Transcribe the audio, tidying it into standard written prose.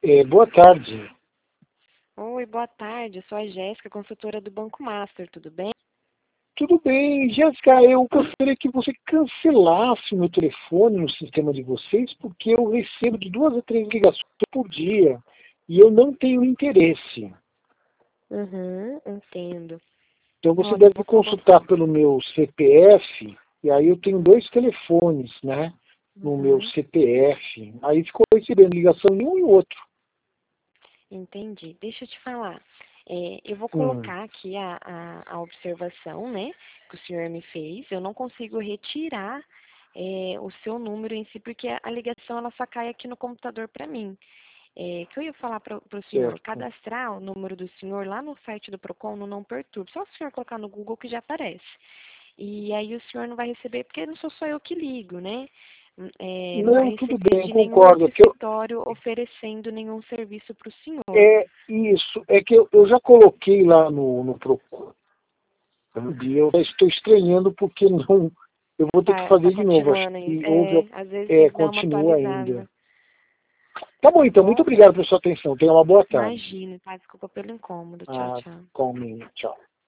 Boa tarde. Oi, boa tarde. Eu sou a Jéssica, consultora do Banco Master, tudo bem? Tudo bem, Jéssica, eu gostaria que você cancelasse o meu telefone no sistema de vocês, porque eu recebo de 2 a 3 ligações por dia e eu não tenho interesse. Uhum, entendo. Então você Olha, eu deve vou colocar. consultar pelo meu CPF, e aí eu tenho 2 telefones, né, no meu Uhum, CPF. Aí ficou recebendo ligação de um e outro. entendi. Deixa eu te falar. Eu vou Hum. colocar aqui a observação, né, que o senhor me fez. Eu não consigo retirar o seu número em si, porque a ligação ela só cai aqui no computador para mim. Que eu ia falar para o senhor, Certo. cadastrar o número do senhor lá no site do Procon no Não Perturbe. Só o senhor colocar no Google que já aparece. E aí o senhor não vai receber, porque não sou só eu que ligo, né? Não vai Não, tudo receber bem, de nenhum concordo. outro É que eu, escritório oferecendo nenhum serviço para o senhor. é isso, é que eu já coloquei lá no Procon. E eu estou estranhando porque não. Eu vou ter que Tá fazer de novo. Acho continuando aí. que houve. Às vezes dá uma Continua ainda. atualizada, Tá bom, tá então. Muito bom? obrigado pela sua atenção. Tenha uma boa tarde. Imagina, tá? Desculpa pelo incômodo. Tchau, Ah, tchau. calminho. Tchau.